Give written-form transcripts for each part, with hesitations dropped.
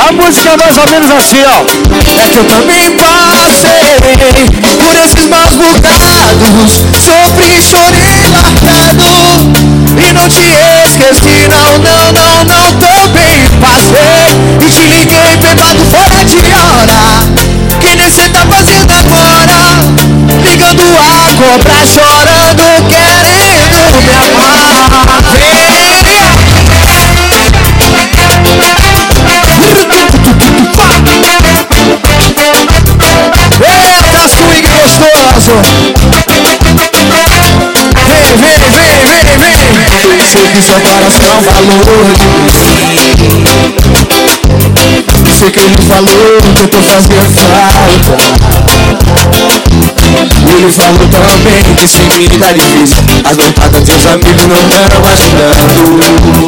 A música é mais ou menos assim, ó. É que eu também passei por esses maus bocados, sofri, chorei largado e não te esqueci, não, não, não, não. Também passei e te liguei bêbado fora de hora. Que nem cê tá fazendo agora, ligando a cobra, chorando, querendo me amar. Eita, swing gostoso. Vem, vem, vem, vem, vem. Sei que seu coração falou de mim. Sei que ele falou que eu tô fazendo falta. Ele falou também que sem mim tá difícil. As voltadas teus amigos não estão ajudando.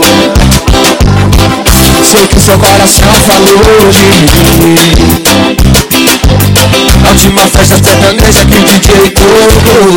Sei que seu coração falou de mim. A última festa sertaneja que o DJ tocou.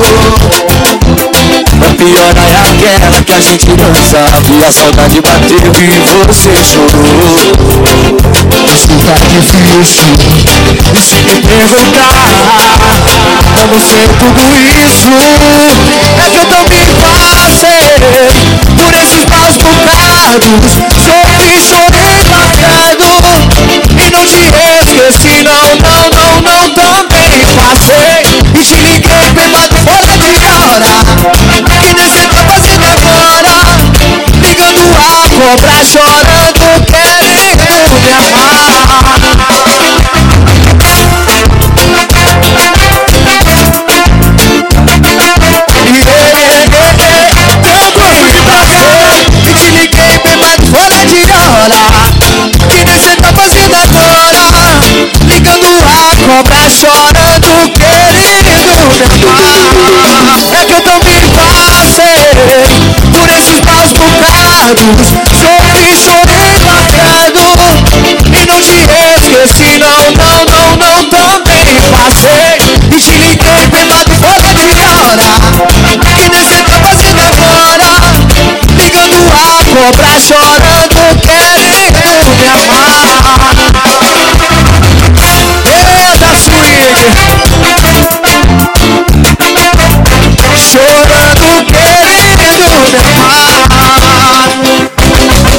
A pior é aquela que a gente dançava e a saudade bateu e você chorou. Isso tá difícil. E se me perguntar como foi tudo isso, é que eu também passei por esses maus bocados, sofri, chorei largado e não te esqueci, não, não, não, não. Também passei e te liguei bêbado fora de hora. Que nem cê tá fazendo agora, ligando a cobra, chorando, querendo me amar. Também passei e te liguei bêbado fora de hora. Que nem cê tá fazendo agora, ligando a cobra, chorando, querendo me amar. É que eu também passei por esses maus bocados,